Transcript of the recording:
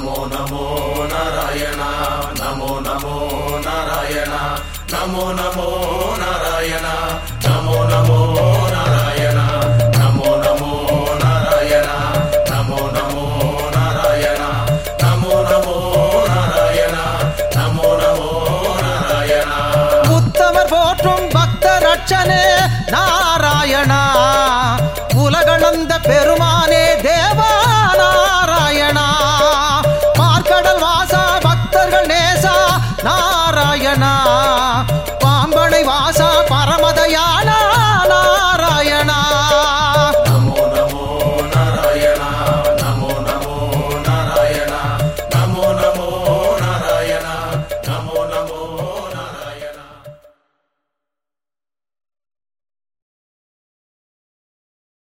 நமோ நமோ நாராயணா நமோ நமோ நாராயணா நமோ நமோ நாராயணா நமோ நமோ நாராயணா நமோ நமோ நாராயணா நமோ நமோ நாராயணா நமோ நமோ நாராயணா நமோ நமோ நாராயணா. உத்தமர் போற்றும் பக்த ரட்சனே நாராயணா, உலகளந்த பெருமானே தேவ